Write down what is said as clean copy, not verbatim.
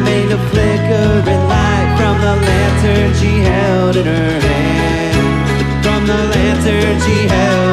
made a flickering light from the lantern she held in her hand. From the lantern she held